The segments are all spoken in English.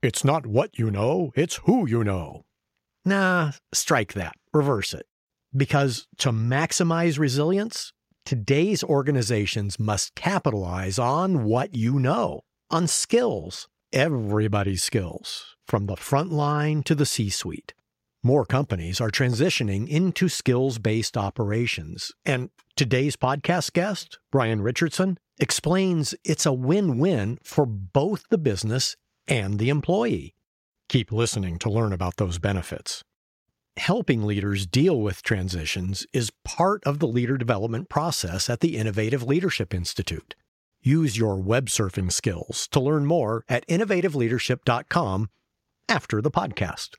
It's not what you know, it's who you know. Nah, strike that. Reverse it. Because to maximize resilience, today's organizations must capitalize on what you know, on skills, everybody's skills, from the front line to the C-suite. More companies are transitioning into skills-based operations, and today's podcast guest, Brian Richardson, explains it's a win-win for both the business and the employee. Keep listening to learn about those benefits. Helping leaders deal with transitions is part of the leader development process at the Innovative Leadership Institute. Use your web surfing skills to learn more at innovativeleadership.com after the podcast.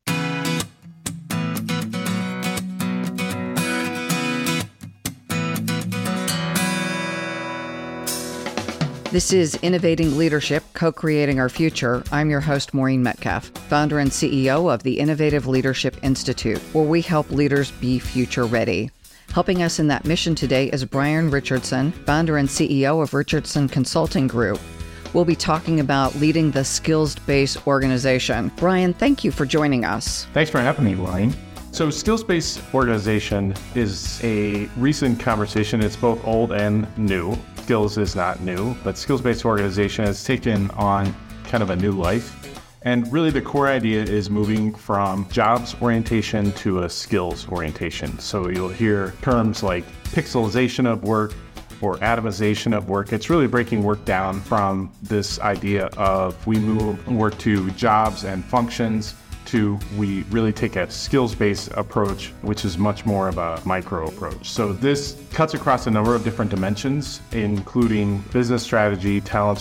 This is Innovating Leadership, Co-Creating Our Future. I'm your host, Maureen Metcalf, founder and CEO of the Innovative Leadership Institute, where we help leaders be future ready. Helping us in that mission today is Brian Richardson, founder and CEO of Richardson Consulting Group. We'll be talking about leading the skills-based organization. Brian, thank you for joining us. Thanks for having me, Maureen. So skills-based organization is a recent conversation. It's both old and new. Skills is not new, but skills-based organization has taken on kind of a new life. And really the core idea is moving from jobs orientation to a skills orientation. So you'll hear terms like pixelization of work or atomization of work. It's really breaking work down from this idea of we move work to jobs and functions to we really take a skills-based approach, which is much more of a micro approach. So this cuts across a number of different dimensions, including business strategy, talent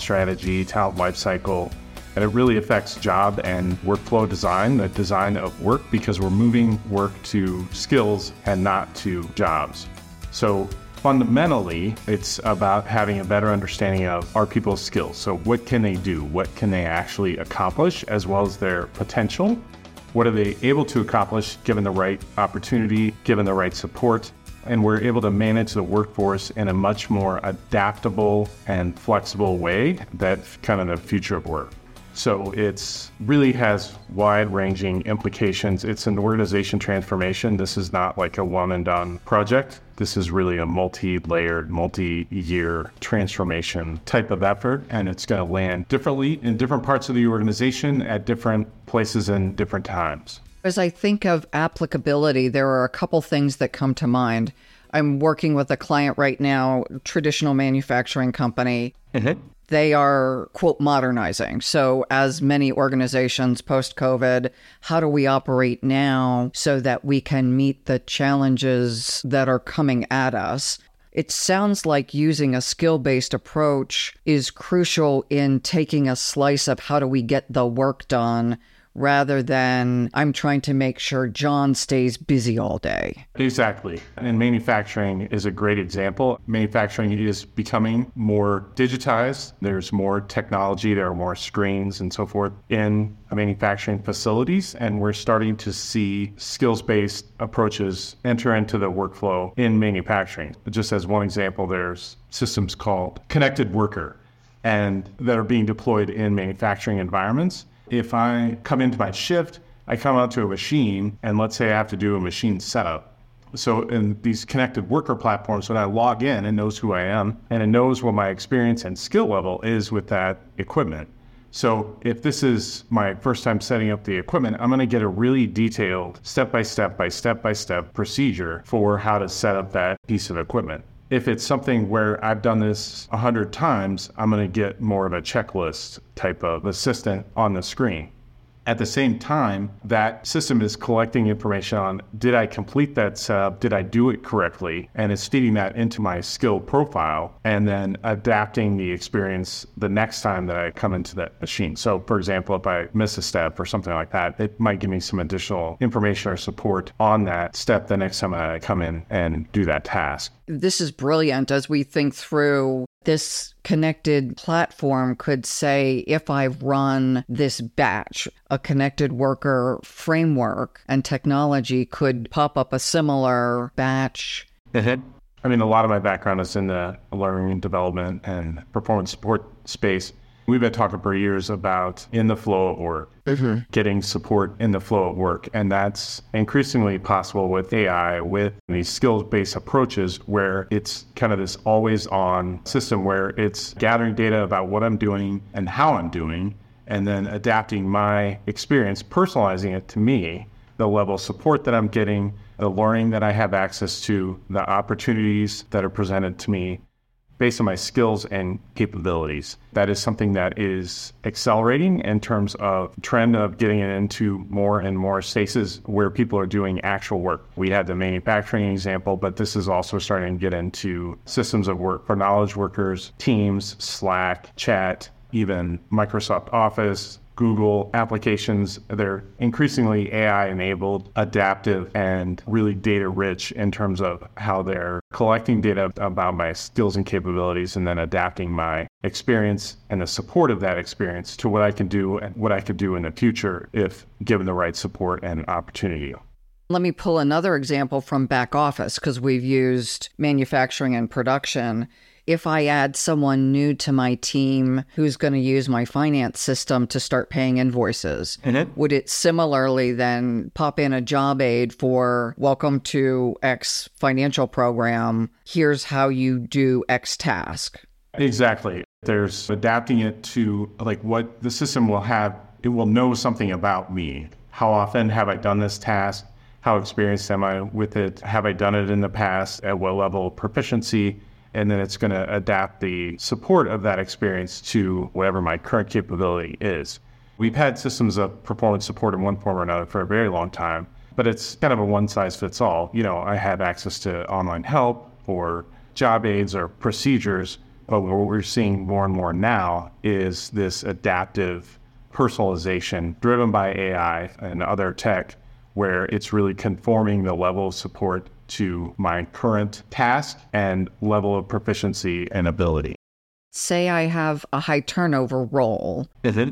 lifecycle, and it really affects job and workflow design, the design of work, because we're moving work to skills and not to jobs. So fundamentally, it's about having a better understanding of our people's skills. So what can they do? What can they actually accomplish, as well as their potential? What are they able to accomplish given the right opportunity, given the right support? And we're able to manage the workforce in a much more adaptable and flexible way. That's kind of the future of work. So it's really has wide-ranging implications. It's an organization transformation. This is not like a one-and-done project. This is really a multi-layered, multi-year transformation type of effort, and it's going to land differently in different parts of the organization at different places and different times. As I think of applicability, there are a couple things that come to mind. I'm working with a client right now, traditional manufacturing company. Mm-hmm. They are, quote, modernizing. So as many organizations post-COVID, how do we operate now so that we can meet the challenges that are coming at us? It sounds like using a skill-based approach is crucial in taking a slice of how do we get the work done rather than I'm trying to make sure John stays busy all day. Exactly. And manufacturing is a great example. Manufacturing is becoming more digitized. There's more technology. There are more screens and so forth in manufacturing facilities. And we're starting to see skills-based approaches enter into the workflow in manufacturing. Just as one example, there's systems called Connected Worker and that are being deployed in manufacturing environments. If I come into my shift, I come out to a machine, and let's say I have to do a machine setup. So in these connected worker platforms, when I log in, it knows who I am, and it knows what my experience and skill level is with that equipment. So if this is my first time setting up the equipment, I'm going to get a really detailed step-by-step procedure for how to set up that piece of equipment. If it's something where I've done this 100 times, I'm going to get more of a checklist type of assistant on the screen. At the same time, that system is collecting information on, did I complete that setup? Did I do it correctly? And it's feeding that into my skill profile and then adapting the experience the next time that I come into that machine. So for example, if I miss a step or something like that, it might give me some additional information or support on that step the next time I come in and do that task. This is brilliant as we think through this connected platform could say, if I run this batch, a connected worker framework and technology could pop up a similar batch. I mean, a lot of my background is in the learning and development and performance support space. We've been talking for years about in the flow of work, getting support in the flow of work. And that's increasingly possible with AI, with these skills-based approaches where it's kind of this always-on system where it's gathering data about what I'm doing and how I'm doing, and then adapting my experience, personalizing it to me, the level of support that I'm getting, the learning that I have access to, the opportunities that are presented to me based on my skills and capabilities. That is something that is accelerating in terms of trend of getting it into more and more spaces where people are doing actual work. We had the manufacturing example, but this is also starting to get into systems of work for knowledge workers, Teams, Slack, chat, even Microsoft Office, Google applications. They're increasingly AI-enabled, adaptive, and really data-rich in terms of how they're collecting data about my skills and capabilities and then adapting my experience and the support of that experience to what I can do and what I could do in the future if given the right support and opportunity. Let me pull another example from back office because we've used manufacturing and production. If I add someone new to my team who's going to use my finance system to start paying invoices, would it similarly then pop in a job aid for welcome to X financial program, here's how you do X task? Exactly. There's adapting it to like what the system will have. It will know something about me. How often have I done this task? How experienced am I with it? Have I done it in the past? At what level of proficiency? And then it's going to adapt the support of that experience to whatever my current capability is. We've had systems of performance support in one form or another for a very long time, but it's kind of a one-size-fits-all. You know, I have access to online help or job aids or procedures, but what we're seeing more and more now is this adaptive personalization driven by AI and other tech, where it's really conforming the level of support to my current task and level of proficiency and ability. Say I have a high turnover role.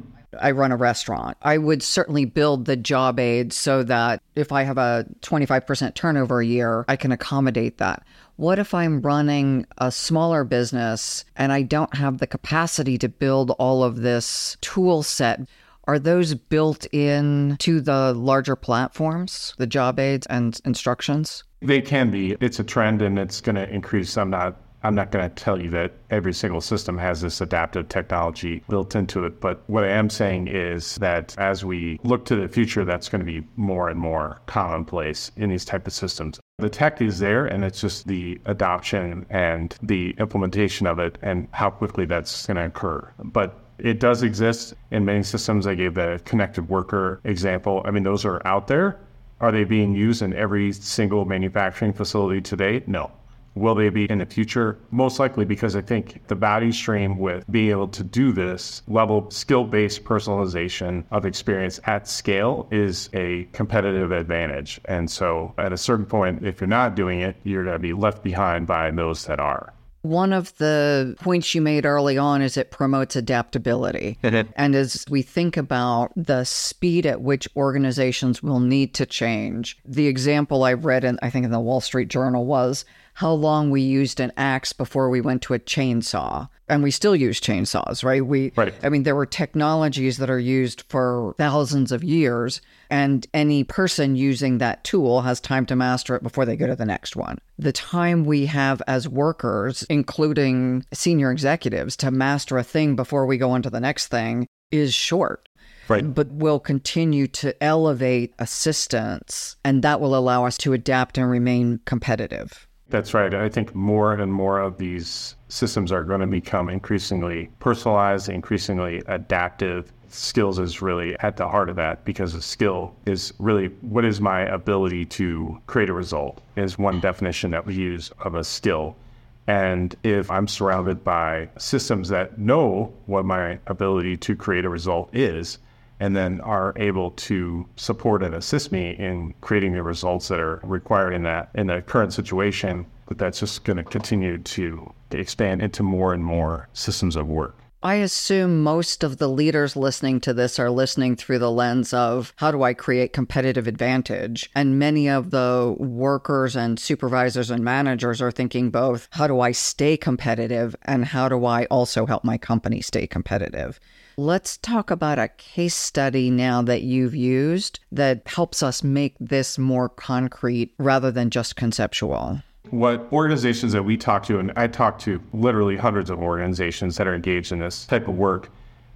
I run a restaurant. I would certainly build the job aid so that if I have a 25% turnover a year, I can accommodate that. What if I'm running a smaller business and I don't have the capacity to build all of this tool set? Are those built in to the larger platforms, the job aids and instructions? They can be. It's a trend and it's going to increase. I'm not going to tell you that every single system has this adaptive technology built into it. But what I am saying is that as we look to the future, that's going to be more and more commonplace in these type of systems. The tech is there, and it's just the adoption and the implementation of it and how quickly that's going to occur. But it does exist in many systems. I gave the connected worker example. I mean, those are out there. Are they being used in every single manufacturing facility today? No. Will they be in the future? Most likely, because I think the value stream with being able to do this level of skill-based personalization of experience at scale is a competitive advantage. And so at a certain point, if you're not doing it, you're going to be left behind by those that are. One of the points you made early on is it promotes adaptability. And as we think about the speed at which organizations will need to change, the example I read in, I think in the Wall Street Journal was how long we used an axe before we went to a chainsaw. And we still use chainsaws, right? Right. I mean, there were technologies that are used for thousands of years, and any person using that tool has time to master it before they go to the next one. The time we have as workers, including senior executives, to master a thing before we go on to the next thing is short. Right. But we'll continue to elevate assistance, and that will allow us to adapt and remain competitive. That's right. I think more and more of these systems are going to become increasingly personalized, increasingly adaptive. Skills is really at the heart of that, because a skill is really what is my ability to create a result is one definition that we use of a skill. And if I'm surrounded by systems that know what my ability to create a result is, and then are able to support and assist me in creating the results that are required in the current situation, but that's just going to continue to expand into more and more systems of work. I assume most of the leaders listening to this are listening through the lens of how do I create competitive advantage? And many of the workers and supervisors and managers are thinking both, how do I stay competitive and how do I also help my company stay competitive? Let's talk about a case study now that you've used that helps us make this more concrete rather than just conceptual. What organizations that we talk to, and I talk to literally hundreds of organizations that are engaged in this type of work,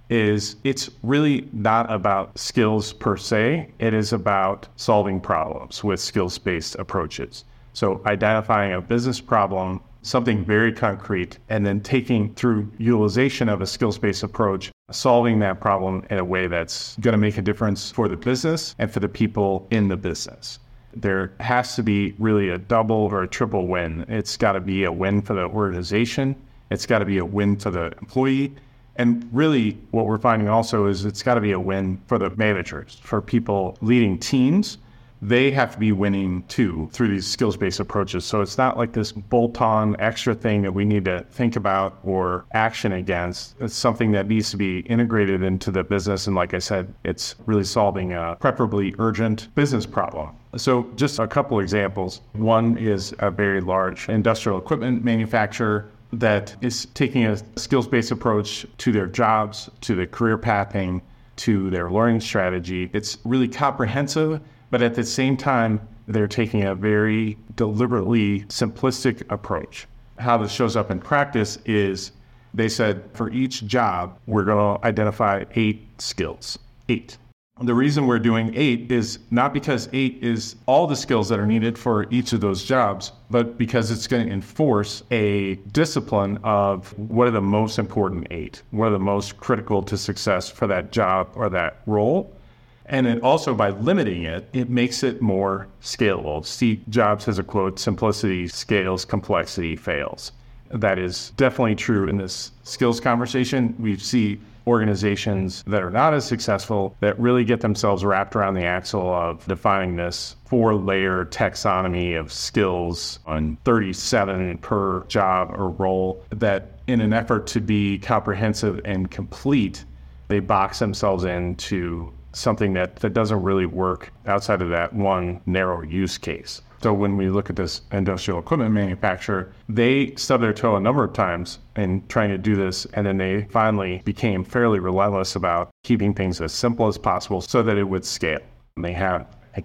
is it's really not about skills per se. It is about solving problems with skills-based approaches. So identifying a business problem, something very concrete, and then taking through utilization of a skills-based approach, solving that problem in a way that's going to make a difference for the business and for the people in the business. There has to be really a double or a triple win. It's got to be a win for the organization. It's got to be a win for the employee. And really what we're finding also is it's got to be a win for the managers, for people leading teams. They have to be winning too through these skills-based approaches. So it's not like this bolt-on extra thing that we need to think about or action against. It's something that needs to be integrated into the business. And like I said, it's really solving a preferably urgent business problem. So just a couple examples. One is a very large industrial equipment manufacturer that is taking a skills-based approach to their jobs, to the career pathing, to their learning strategy. It's really comprehensive, but at the same time, they're taking a very deliberately simplistic approach. How this shows up in practice is they said for each job, we're going to identify 8 skills. 8. The reason we're doing 8 is not because 8 is all the skills that are needed for each of those jobs, but because it's going to enforce a discipline of what are the most important 8, what are the most critical to success for that job or that role. And it also, by limiting it, it makes it more scalable. Steve Jobs has a quote, simplicity scales, complexity fails. That is definitely true in this skills conversation. We see organizations that are not as successful that really get themselves wrapped around the axle of defining this 4-layer taxonomy of skills on 37 per job or role, that in an effort to be comprehensive and complete, they box themselves into something that doesn't really work outside of that one narrow use case. So when we look at this industrial equipment manufacturer, they stubbed their toe a number of times in trying to do this, and then they finally became fairly relentless about keeping things as simple as possible so that it would scale. And they have like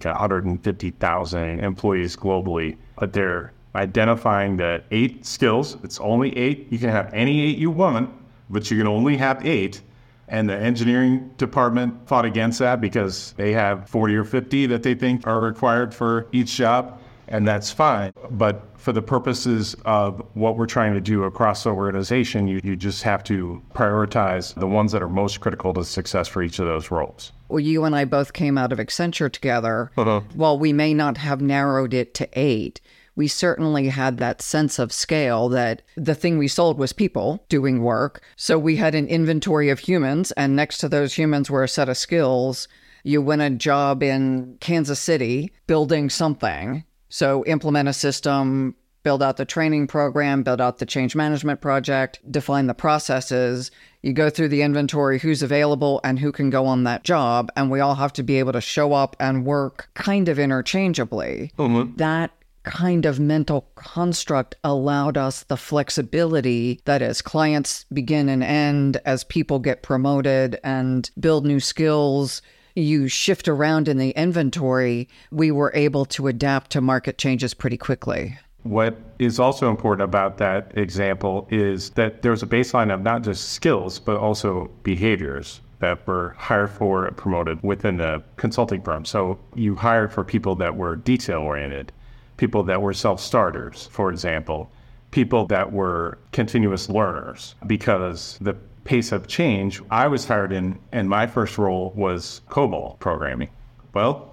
150,000 employees globally, but they're identifying the 8 skills. It's only 8. You can have any 8 you want, but you can only have 8. And the engineering department fought against that because they have 40 or 50 that they think are required for each job, and that's fine. But for the purposes of what we're trying to do across the organization, you just have to prioritize the ones that are most critical to success for each of those roles. Well, you and I both came out of Accenture together. While we may not have narrowed it to 8, we certainly had that sense of scale that the thing we sold was people doing work. So we had an inventory of humans, and next to those humans were a set of skills. You win a job in Kansas City building something. So implement a system, build out the training program, build out the change management project, define the processes. You go through the inventory, who's available and who can go on that job. And we all have to be able to show up and work kind of interchangeably. That kind of mental construct allowed us the flexibility that as clients begin and end, as people get promoted and build new skills, you shift around in the inventory, we were able to adapt to market changes pretty quickly. What is also important about that example is that there's a baseline of not just skills, but also behaviors that were hired for and promoted within the consulting firm. So you hired for people that were detail-oriented, people that were self-starters, for example, people that were continuous learners, because the pace of change I was hired in, and my first role was COBOL programming. Well,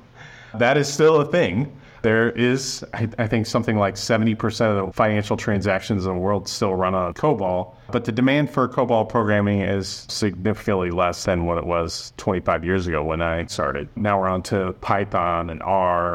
that is still a thing. There is, I think, something like 70% of the financial transactions in the world still run on COBOL, but the demand for COBOL programming is significantly less than what it was 25 years ago when I started. Now we're on to Python and R and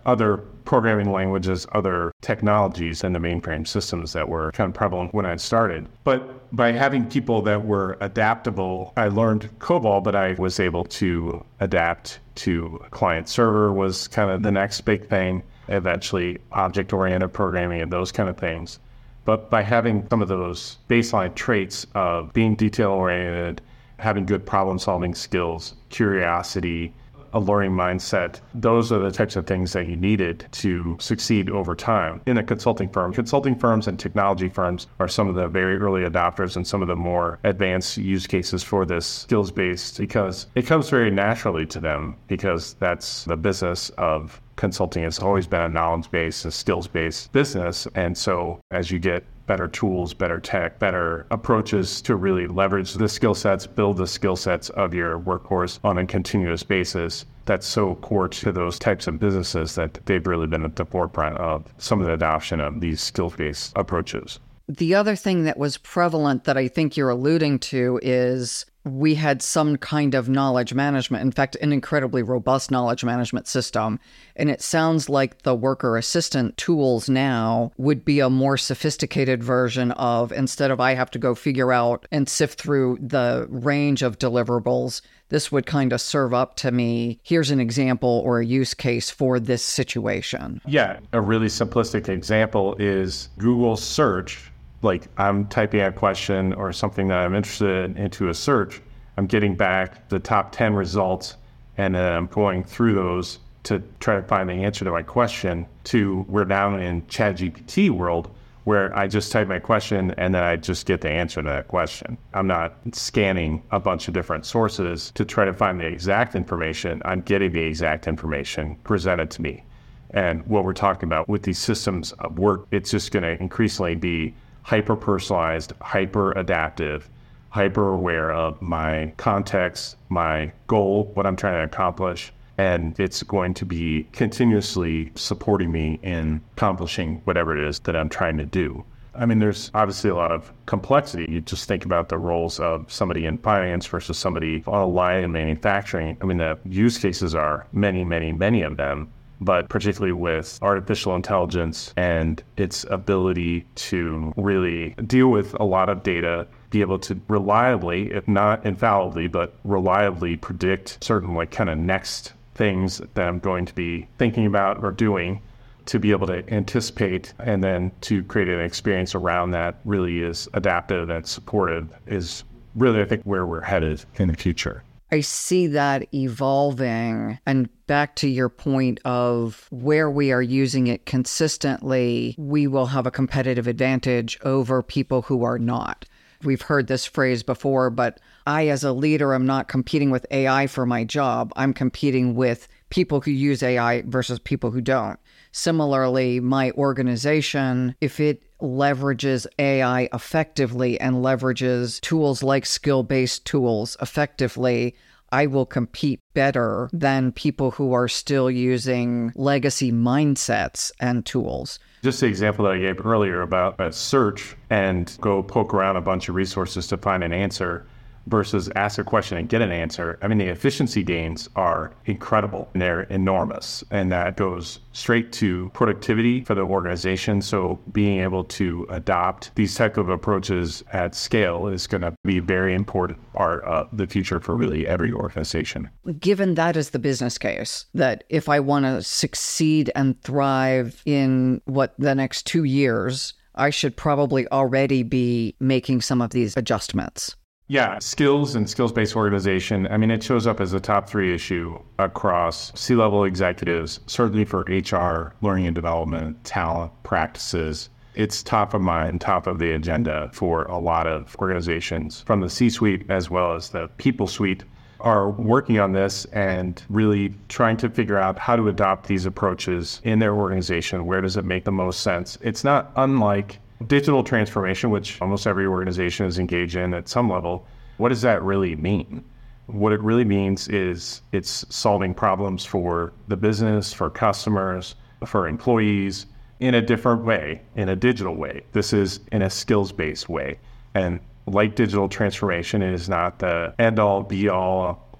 other programming languages, other technologies and the mainframe systems that were kind of prevalent when I started. But by having people that were adaptable, I learned COBOL, but I was able to adapt to client server was kind of the next big thing, eventually object-oriented programming and those kind of things. But by having some of those baseline traits of being detail-oriented, having good problem-solving skills, curiosity, a learning mindset, those are the types of things that you needed to succeed over time in a consulting firm. Consulting firms and technology firms are some of the very early adopters and some of the more advanced use cases for this skills-based, because it comes very naturally to them, because that's the business of consulting. Has always been a knowledge-based, a skills-based business. And so as you get better tools, better tech, better approaches to really leverage the skill sets, build the skill sets of your workforce on a continuous basis, that's so core to those types of businesses that they've really been at the forefront of some of the adoption of these skills-based approaches. The other thing that was prevalent that I think you're alluding to is we had some kind of knowledge management, in fact, an incredibly robust knowledge management system. And it sounds like the worker assistant tools now would be a more sophisticated version of, instead of I have to go figure out and sift through the range of deliverables, this would kind of serve up to me, here's an example or a use case for this situation. Yeah, a really simplistic example is Google search. Like I'm typing a question or something that I'm interested in into a search, I'm getting back the top 10 results, and then I'm going through those to try to find the answer to my question, to we're now in ChatGPT world where I just type my question and then I just get the answer to that question. I'm not scanning a bunch of different sources to try to find the exact information. I'm getting the exact information presented to me. And what we're talking about with these systems of work, it's just going to increasingly be hyper-personalized, hyper-adaptive, hyper-aware of my context, my goal, what I'm trying to accomplish, and it's going to be continuously supporting me in accomplishing whatever it is that I'm trying to do. I mean, there's obviously a lot of complexity. You just think about the roles of somebody in finance versus somebody on a line in manufacturing. I mean, the use cases are many, many, many of them. But particularly with artificial intelligence and its ability to really deal with a lot of data, be able to reliably, if not infallibly, but reliably predict certain like kind of next things that I'm going to be thinking about or doing, to be able to anticipate and then to create an experience around that really is adaptive and supportive, is really, I think, where we're headed in the future. I see that evolving. And back to your point of where we are using it consistently, we will have a competitive advantage over people who are not. We've heard this phrase before, but I, as a leader, am not competing with AI for my job. I'm competing with people who use AI versus people who don't. Similarly, my organization, if it leverages AI effectively and leverages tools like skill-based tools effectively, I will compete better than people who are still using legacy mindsets and tools. Just the example that I gave earlier about a search and go poke around a bunch of resources to find an answer versus ask a question and get an answer. I mean, the efficiency gains are incredible and they're enormous. And that goes straight to productivity for the organization. So being able to adopt these type of approaches at scale is going to be a very important part of the future for really every organization. Given that is the business case, that if I want to succeed and thrive in the next 2 years, I should probably already be making some of these adjustments. Yeah, skills and skills-based organization, I mean, it shows up as a top 3 issue across C-level executives, certainly for HR, learning and development, talent, practices. It's top of mind, top of the agenda for a lot of organizations from the C-suite as well as the people suite are working on this and really trying to figure out how to adopt these approaches in their organization. Where does it make the most sense? It's not unlike digital transformation, which almost every organization is engaged in at some level. What does that really mean? What it really means is it's solving problems for the business, for customers, for employees in a different way, in a digital way. This is in a skills-based way. And like digital transformation, it is not the end-all, be-all,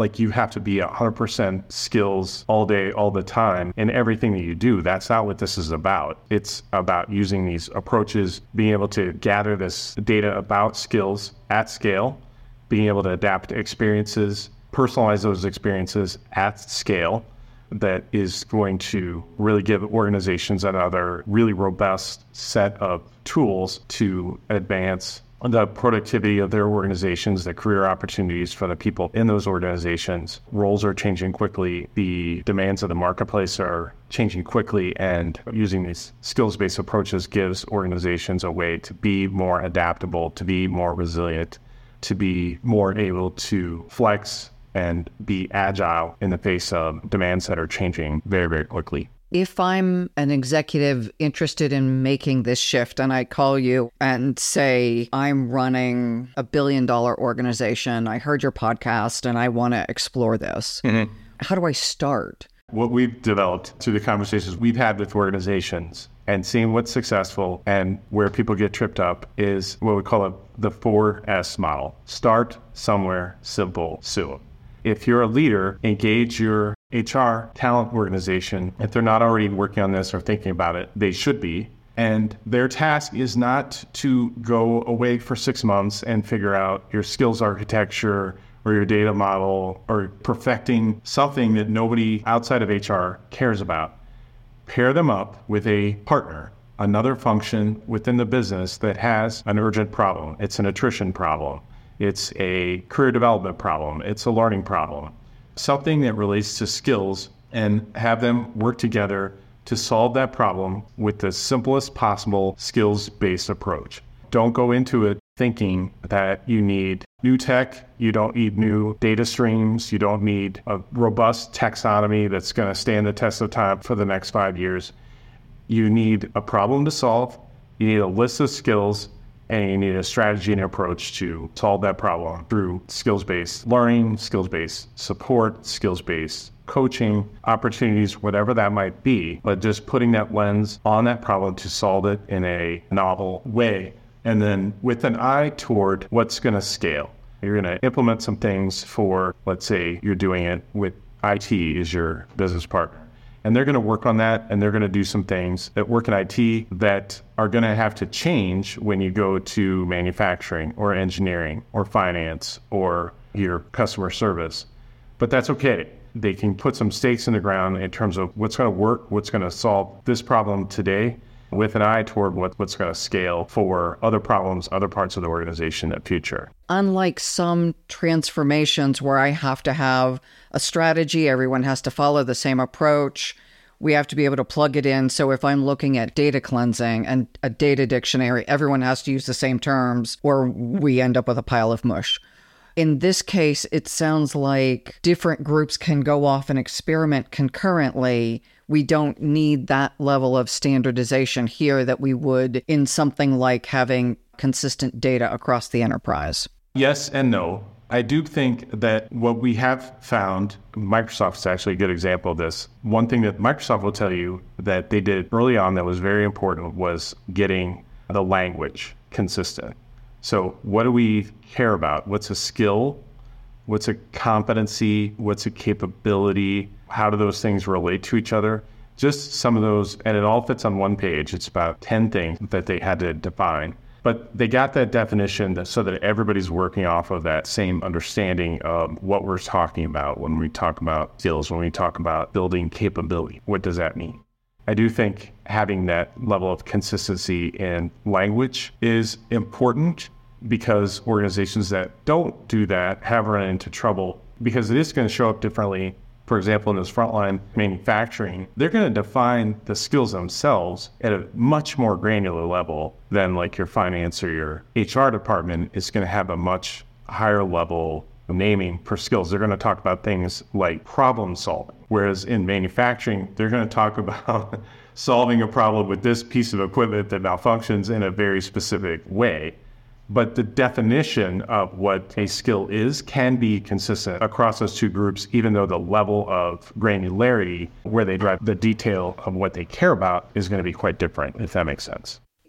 like you have to be 100% skills all day, all the time in everything that you do. That's not what this is about. It's about using these approaches, being able to gather this data about skills at scale, being able to adapt experiences, personalize those experiences at scale. That is going to really give organizations another really robust set of tools to advance the productivity of their organizations, the career opportunities for the people in those organizations. Roles are changing quickly. The demands of the marketplace are changing quickly, and using these skills-based approaches gives organizations a way to be more adaptable, to be more resilient, to be more able to flex and be agile in the face of demands that are changing very, very quickly. If I'm an executive interested in making this shift and I call you and say, I'm running $1 billion organization, I heard your podcast and I want to explore this, how do I start? What we've developed through the conversations we've had with organizations and seeing what's successful and where people get tripped up is what we call the 4S model. Start somewhere, simple, soon. If you're a leader, engage your HR talent organization. If they're not already working on this or thinking about it, they should be. And their task is not to go away for 6 months and figure out your skills architecture or your data model or perfecting something that nobody outside of HR cares about. Pair them up with a partner, another function within the business that has an urgent problem. It's an attrition problem. It's a career development problem. It's a learning problem. Something that relates to skills, and have them work together to solve that problem with the simplest possible skills-based approach. Don't go into it thinking that you need new tech, you don't need new data streams, you don't need a robust taxonomy that's going to stand the test of time for the next 5 years. You need a problem to solve, you need a list of skills, and you need a strategy and approach to solve that problem through skills-based learning, skills-based support, skills-based coaching, opportunities, whatever that might be, but just putting that lens on that problem to solve it in a novel way. And then with an eye toward what's going to scale. You're going to implement some things for, let's say you're doing it with IT as your business partner. And they're going to work on that, and they're going to do some things that work in IT that are going to have to change when you go to manufacturing or engineering or finance or your customer service. But that's okay. They can put some stakes in the ground in terms of what's going to work, what's going to solve this problem today, with an eye toward what's going to scale for other problems, other parts of the organization in the future. Unlike some transformations where I have to have a strategy, everyone has to follow the same approach, we have to be able to plug it in. So if I'm looking at data cleansing and a data dictionary, everyone has to use the same terms or we end up with a pile of mush. In this case, it sounds like different groups can go off and experiment concurrently. We don't need that level of standardization here that we would in something like having consistent data across the enterprise. Yes and no. I do think that what we have found, Microsoft is actually a good example of this. One thing that Microsoft will tell you that they did early on that was very important was getting the language consistent. So what do we care about? What's a skill? What's a competency? What's a capability? How do those things relate to each other? Just some of those, and it all fits on one page. It's about 10 things that they had to define. But they got that definition so that everybody's working off of that same understanding of what we're talking about when we talk about skills, when we talk about building capability. What does that mean? I do think having that level of consistency in language is important because organizations that don't do that have run into trouble because it is going to show up differently. For example, in this frontline manufacturing, they're going to define the skills themselves at a much more granular level than like your finance or your HR department is going to have a much higher level of naming for skills. They're going to talk about things like problem solving, whereas in manufacturing, they're going to talk about solving a problem with this piece of equipment that malfunctions in a very specific way. But the definition of what a skill is can be consistent across those two groups, even though the level of granularity where they drive the detail of what they care about is going to be quite different, if that makes sense.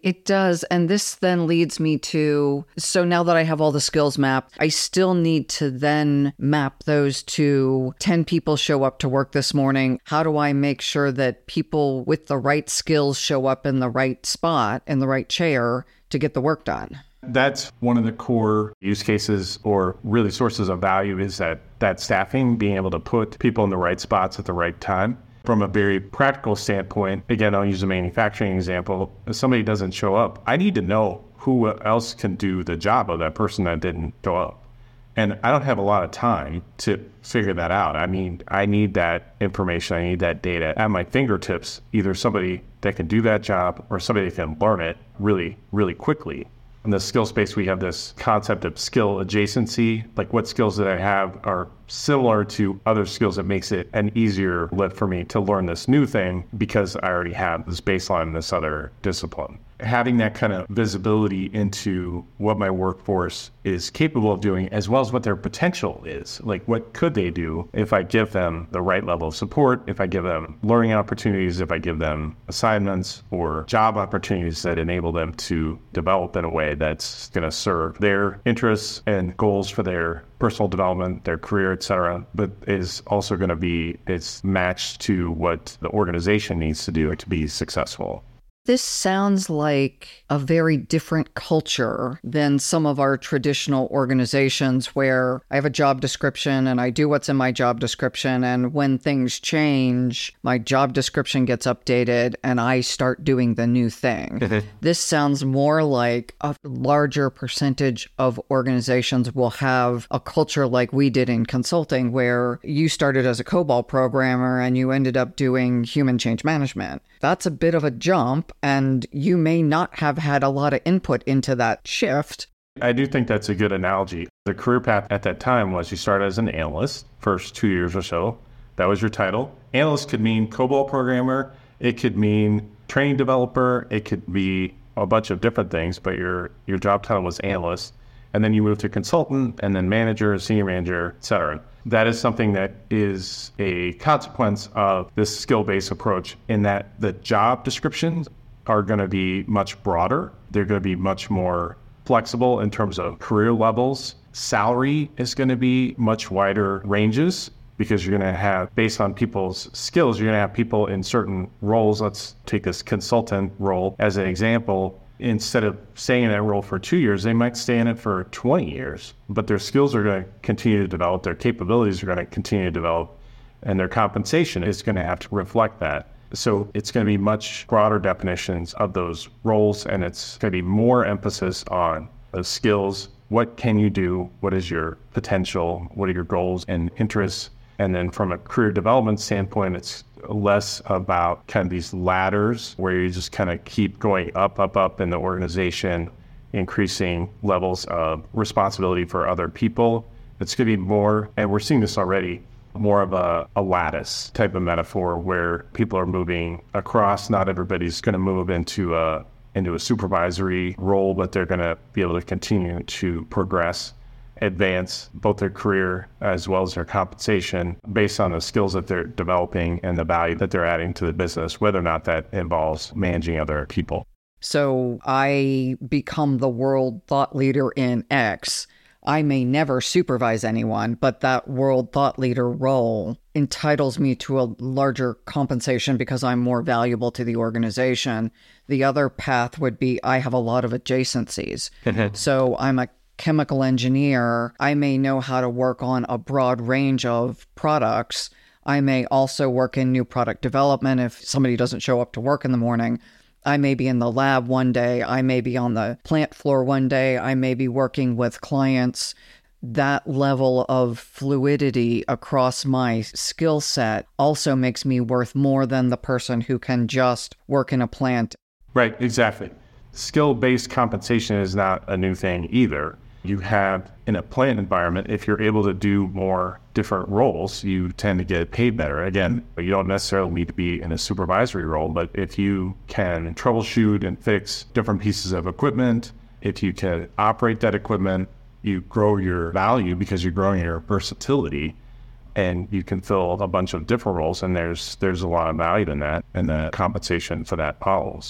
It does. And this then leads me to, so now that I have all the skills mapped, I still need to then map those to 10 people show up to work this morning. How do I make sure that people with the right skills show up in the right spot, in the right chair to get the work done? That's one of the core use cases or really sources of value is that staffing, being able to put people in the right spots at the right time. From a very practical standpoint, again, I'll use a manufacturing example. If somebody doesn't show up, I need to know who else can do the job of that person that didn't show up. And I don't have a lot of time to figure that out. I mean, I need that information. I need that data at my fingertips, either somebody that can do that job or somebody that can learn it really, really quickly. In the skill space, we have this concept of skill adjacency, like what skills that I have are similar to other skills that makes it an easier lift for me to learn this new thing because I already have this baseline in this other discipline. Having that kind of visibility into what my workforce is capable of doing, as well as what their potential is. Like, what could they do if I give them the right level of support, if I give them learning opportunities, if I give them assignments or job opportunities that enable them to develop in a way that's going to serve their interests and goals for their personal development, their career, et cetera, but is also going to be, it's matched to what the organization needs to do to be successful. This sounds like a very different culture than some of our traditional organizations where I have a job description and I do what's in my job description. And when things change, my job description gets updated and I start doing the new thing. This sounds more like a larger percentage of organizations will have a culture like we did in consulting, where you started as a COBOL programmer and you ended up doing human change management. That's a bit of a jump, and you may not have had a lot of input into that shift. I do think that's a good analogy. The career path at that time was you start as an analyst, first 2 years or so. That was your title. Analyst could mean COBOL programmer. It could mean training developer. It could be a bunch of different things, but your job title was analyst. And then you move to consultant, and then manager, senior manager, et cetera. That is something that is a consequence of this skill-based approach in that the job descriptions are going to be much broader. They're going to be much more flexible in terms of career levels. Salary is going to be much wider ranges because you're going to have, based on people's skills, you're going to have people in certain roles. Let's take this consultant role as an example. Instead of staying in that role for 2 years, they might stay in it for 20 years, but their skills are going to continue to develop, their capabilities are going to continue to develop, and their compensation is going to have to reflect that. So it's going to be much broader definitions of those roles, and it's going to be more emphasis on the skills. What can you do? What is your potential? What are your goals and interests? And then from a career development standpoint, it's less about kind of these ladders where you just kind of keep going up in the organization, increasing levels of responsibility for other people. It's going to be more, and we're seeing this already, more of a lattice type of metaphor where people are moving across. Not everybody's going to move into a supervisory role, but they're going to be able to continue to progress, advance both their career as well as their compensation based on the skills that they're developing and the value that they're adding to the business, whether or not that involves managing other people. So I become the world thought leader in X. I may never supervise anyone, but that world thought leader role entitles me to a larger compensation because I'm more valuable to the organization. The other path would be I have a lot of adjacencies. So I'm a chemical engineer. I may know how to work on a broad range of products. I may also work in new product development if somebody doesn't show up to work in the morning. I may be in the lab one day. I may be on the plant floor one day. I may be working with clients. That level of fluidity across my skill set also makes me worth more than the person who can just work in a plant. Right, exactly. Skill-based compensation is not a new thing either. You have, in a plant environment, if you're able to do more different roles, you tend to get paid better. Again, you don't necessarily need to be in a supervisory role, but if you can troubleshoot and fix different pieces of equipment, if you can operate that equipment, you grow your value because you're growing your versatility, and you can fill a bunch of different roles, and there's a lot of value in that, and the compensation for that follows.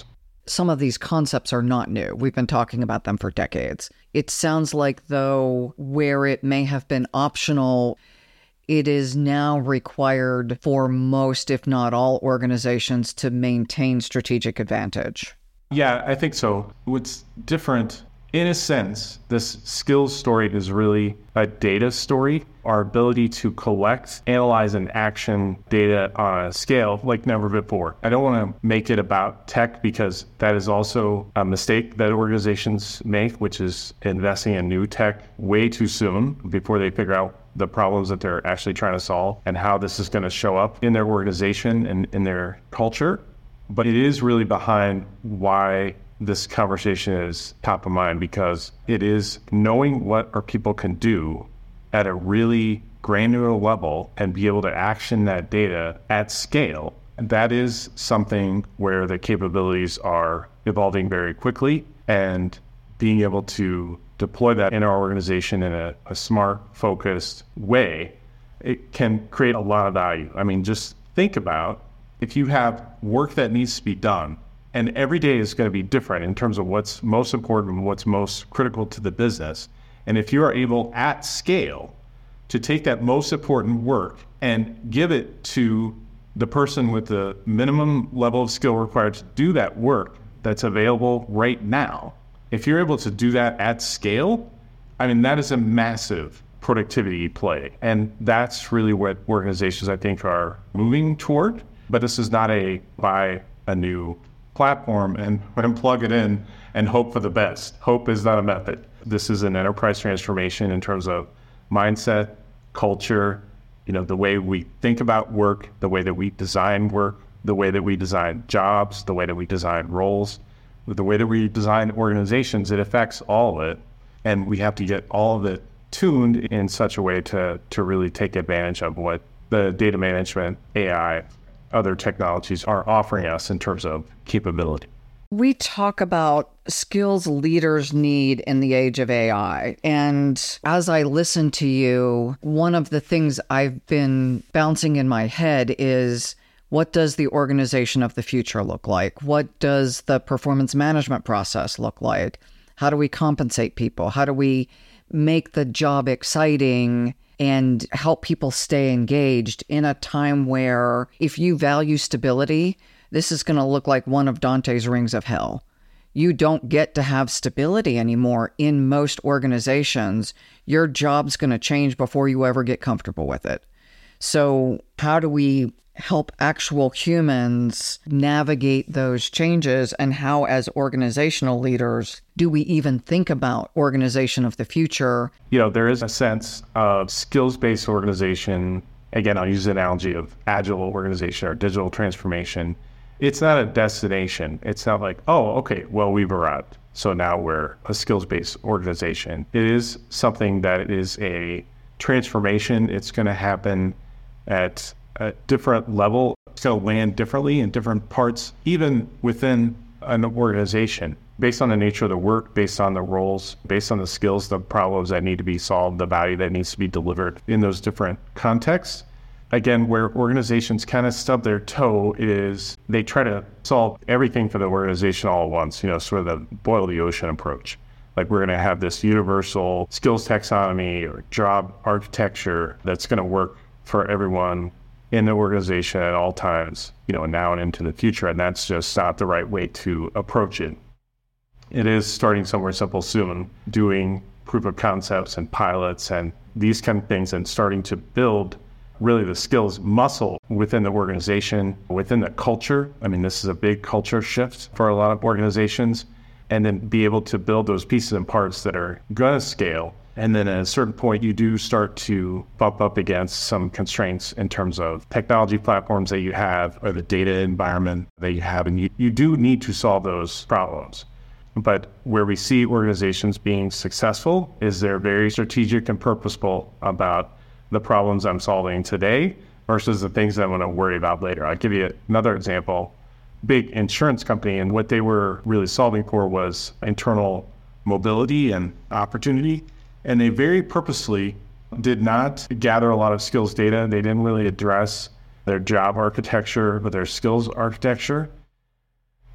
some of these concepts are not new. We've been talking about them for decades. It sounds like, though, where it may have been optional, it is now required for most, if not all, organizations to maintain strategic advantage. Yeah, I think so. What's different, in a sense, this skills story is really a data story. Our ability to collect, analyze, and action data on a scale like never before. I don't want to make it about tech because that is also a mistake that organizations make, which is investing in new tech way too soon before they figure out the problems that they're actually trying to solve and how this is going to show up in their organization and in their culture. But it is really behind why this conversation is top of mind, because it is knowing what our people can do at a really granular level and be able to action that data at scale. And that is something where the capabilities are evolving very quickly, and being able to deploy that in our organization in a smart, focused way, it can create a lot of value. I mean, just think about if you have work that needs to be done, and every day is going to be different in terms of what's most important and what's most critical to the business. And if you are able at scale to take that most important work and give it to the person with the minimum level of skill required to do that work that's available right now, if you're able to do that at scale, I mean, that is a massive productivity play. And that's really what organizations, I think, are moving toward. But this is not a buy a new platform and plug it in and hope for the best. Hope is not a method. This is an enterprise transformation in terms of mindset, culture, the way we think about work, the way that we design work, the way that we design jobs, the way that we design roles, the way that we design organizations. It affects all of it. And we have to get all of it tuned in such a way to really take advantage of what the data management, AI, other technologies are offering us in terms of capability. We talk about skills leaders need in the age of AI. And as I listen to you, one of the things I've been bouncing in my head is, what does the organization of the future look like? What does the performance management process look like? How do we compensate people? How do we make the job exciting and help people stay engaged in a time where, if you value stability, this is going to look like one of Dante's rings of hell. You don't get to have stability anymore in most organizations. Your job's going to change before you ever get comfortable with it. So how do we help actual humans navigate those changes? And how, as organizational leaders, do we even think about organization of the future? There is a sense of skills-based organization. Again, I'll use the analogy of agile organization or digital transformation. It's not a destination. It's not like, oh, okay, well, we've arrived, so now we're a skills-based organization. It is something that is a transformation. It's going to happen at a different level. It's going to land differently in different parts, even within an organization, based on the nature of the work, based on the roles, based on the skills, the problems that need to be solved, the value that needs to be delivered in those different contexts. Again, where organizations kind of stub their toe is they try to solve everything for the organization all at once, sort of the boil the ocean approach. Like, we're going to have this universal skills taxonomy or job architecture that's going to work for everyone in the organization at all times, now and into the future. And that's just not the right way to approach it. It is starting somewhere simple soon, doing proof of concepts and pilots and these kind of things, and starting to build really the skills muscle within the organization, within the culture. I mean, this is a big culture shift for a lot of organizations, and then be able to build those pieces and parts that are going to scale. And then at a certain point, you do start to bump up against some constraints in terms of technology platforms that you have or the data environment that you have. And you do need to solve those problems. But where we see organizations being successful is they're very strategic and purposeful about the problems I'm solving today versus the things that I'm going to worry about later. I'll give you another example. Big insurance company, and what they were really solving for was internal mobility and opportunity. And they very purposely did not gather a lot of skills data. They didn't really address their job architecture or their skills architecture.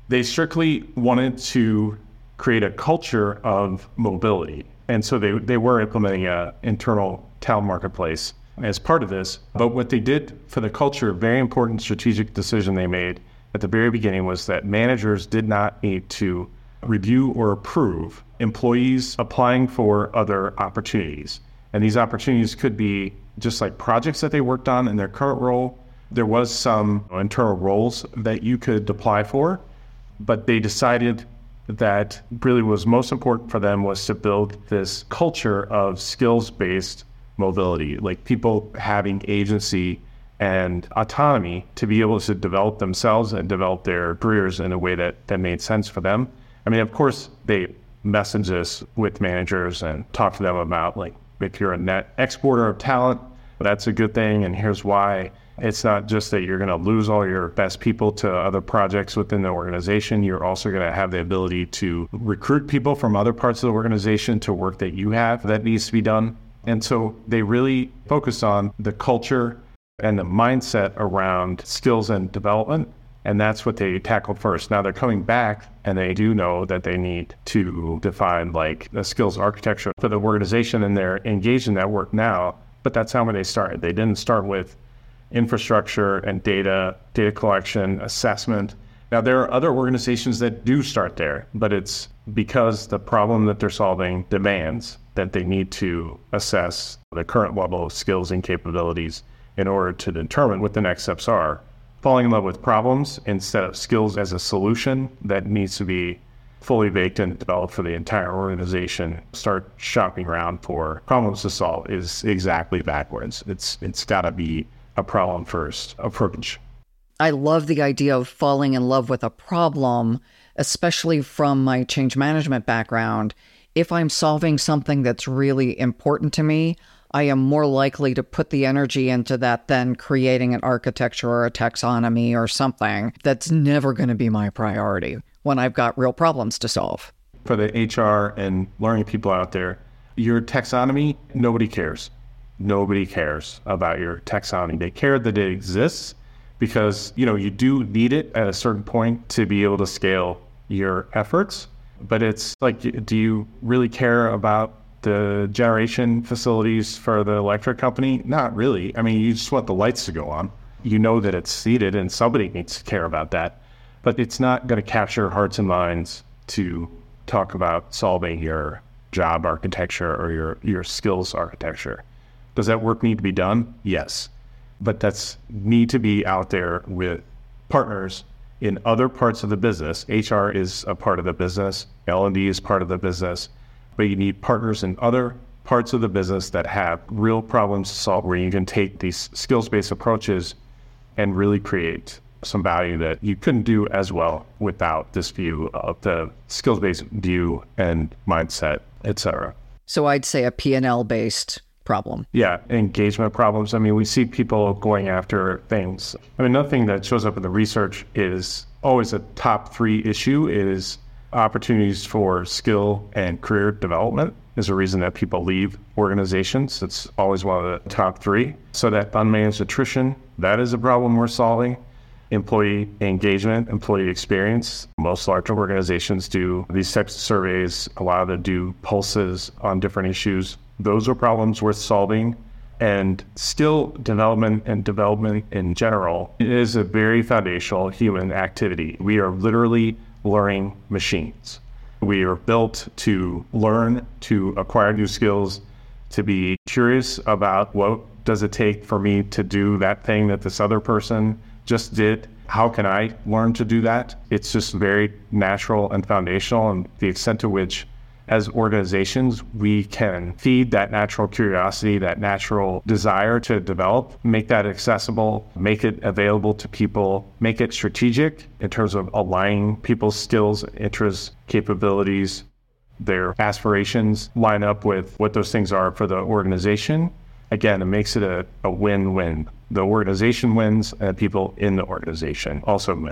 They strictly wanted to create a culture of mobility. And so they were implementing an internal talent marketplace as part of this. But what they did for the culture, a very important strategic decision they made at the very beginning was that managers did not need to review or approve employees applying for other opportunities. And these opportunities could be just like projects that they worked on in their current role. There was some internal roles that you could apply for, but they decided that really what was most important for them was to build this culture of skills-based mobility, like people having agency and autonomy to be able to develop themselves and develop their careers in a way that made sense for them. I mean, of course, they message this with managers and talk to them about, like, if you're a net exporter of talent, that's a good thing, and here's why. It's not just that you're going to lose all your best people to other projects within the organization. You're also going to have the ability to recruit people from other parts of the organization to work that you have that needs to be done. And so they really focus on the culture and the mindset around skills and development. And that's what they tackled first. Now they're coming back and they do know that they need to define like a skills architecture for the organization, and they're engaged in that work now. But that's how they started. They didn't start with infrastructure and data collection, assessment. Now there are other organizations that do start there, but it's because the problem that they're solving demands that they need to assess the current level of skills and capabilities in order to determine what the next steps are. Falling in love with problems instead of skills as a solution that needs to be fully baked and developed for the entire organization. Start shopping around for problems to solve is exactly backwards. It's got to be a problem first approach. I love the idea of falling in love with a problem, especially from my change management background. If I'm solving something that's really important to me, I am more likely to put the energy into that than creating an architecture or a taxonomy or something that's never going to be my priority when I've got real problems to solve. For the HR and learning people out there, your taxonomy, nobody cares. Nobody cares about your taxonomy. They care that it exists because, you do need it at a certain point to be able to scale your efforts. But it's like, do you really care about the generation facilities for the electric company? Not really. I mean, you just want the lights to go on. You know that it's needed and somebody needs to care about that. But it's not going to capture hearts and minds to talk about solving your job architecture or your skills architecture. Does that work need to be done? Yes. But that's need to be out there with partners in other parts of the business. HR is a part of the business. L&D is part of the business. But you need partners in other parts of the business that have real problems to solve, where you can take these skills-based approaches and really create some value that you couldn't do as well without this view of the skills-based view and mindset, et cetera. So I'd say a P&L-based problem. Yeah, engagement problems. I mean, we see people going after things. I mean, another thing that shows up in the research is always a top 3 issue is opportunities for skill and career development is a reason that people leave organizations. It's always one of the top 3. So that unmanaged attrition, that is a problem we're solving. Employee engagement, employee experience. Most large organizations do these types of surveys, allow them to do pulses on different issues. Those are problems worth solving. And skill development and development in general is a very foundational human activity. We are literally learning machines. We are built to learn, to acquire new skills, to be curious about what does it take for me to do that thing that this other person just did. How can I learn to do that? It's just very natural and foundational, and the extent to which as organizations, we can feed that natural curiosity, that natural desire to develop, make that accessible, make it available to people, make it strategic in terms of aligning people's skills, interests, capabilities, their aspirations line up with what those things are for the organization. Again, it makes it a win-win. The organization wins and people in the organization also win.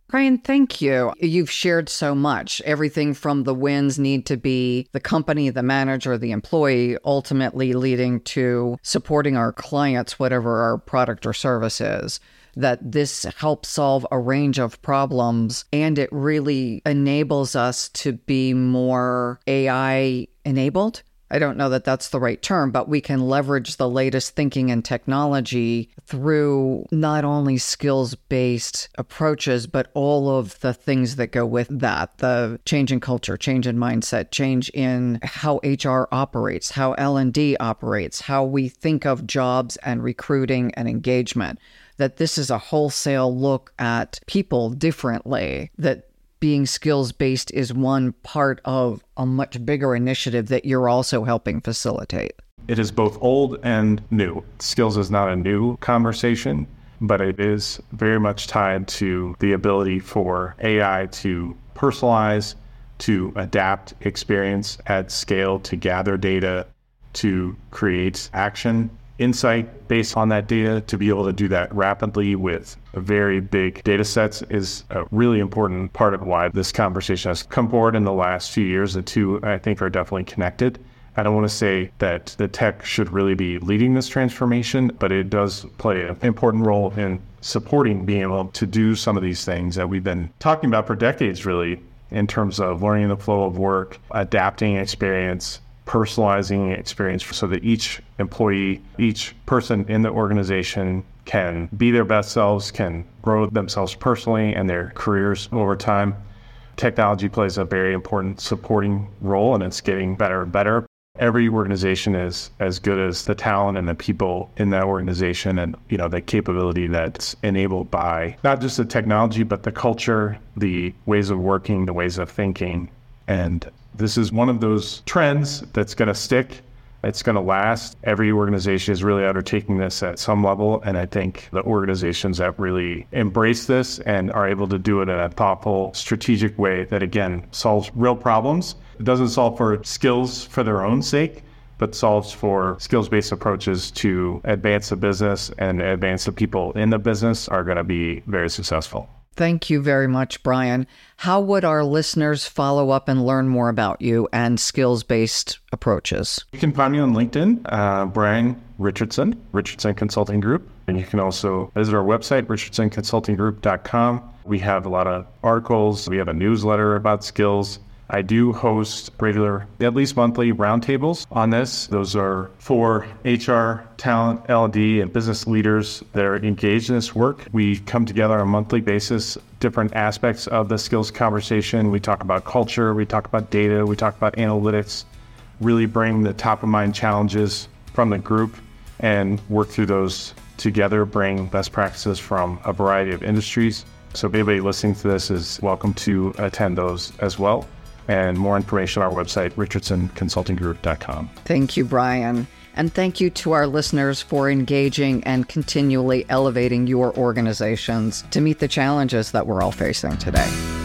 Brian, thank you. You've shared so much. Everything from the wins need to be the company, the manager, the employee, ultimately leading to supporting our clients, whatever our product or service is. That this helps solve a range of problems, and it really enables us to be more AI enabled. I don't know that that's the right term, but we can leverage the latest thinking and technology through not only skills-based approaches, but all of the things that go with that. The change in culture, change in mindset, change in how HR operates, how L&D operates, how we think of jobs and recruiting and engagement. That this is a wholesale look at people differently, that being skills-based is one part of a much bigger initiative that you're also helping facilitate. It is both old and new. Skills is not a new conversation, but it is very much tied to the ability for AI to personalize, to adapt experience at scale, to gather data, to create action, insight based on that data. To be able to do that rapidly with very big data sets is a really important part of why this conversation has come forward in the last few years. The two, I think, are definitely connected. I don't want to say that the tech should really be leading this transformation, but it does play an important role in supporting being able to do some of these things that we've been talking about for decades, really, in terms of learning the flow of work, adapting experience, personalizing experience so that each employee, each person in the organization can be their best selves, can grow themselves personally and their careers over time. Technology plays a very important supporting role, and it's getting better and better. Every organization is as good as the talent and the people in that organization, and the capability that's enabled by not just the technology, but the culture, the ways of working, the ways of thinking. And this is one of those trends that's going to stick. It's going to last. Every organization is really undertaking this at some level. And I think the organizations that really embrace this and are able to do it in a thoughtful, strategic way that, again, solves real problems. It doesn't solve for skills for their own sake, but solves for skills-based approaches to advance the business and advance the people in the business are going to be very successful. Thank you very much, Brian. How would our listeners follow up and learn more about you and skills-based approaches? You can find me on LinkedIn, Brian Richardson, Richardson Consulting Group. And you can also visit our website, richardsonconsultinggroup.com. We have a lot of articles. We have a newsletter about skills. I do host regular, at least monthly, roundtables on this. Those are for HR, talent, L&D, and business leaders that are engaged in this work. We come together on a monthly basis, different aspects of the skills conversation. We talk about culture, we talk about data, we talk about analytics, really bring the top of mind challenges from the group and work through those together, bring best practices from a variety of industries. So if anybody listening to this is welcome to attend those as well. And more information on our website, richardsonconsultinggroup.com. Thank you, Brian. And thank you to our listeners for engaging and continually elevating your organizations to meet the challenges that we're all facing today.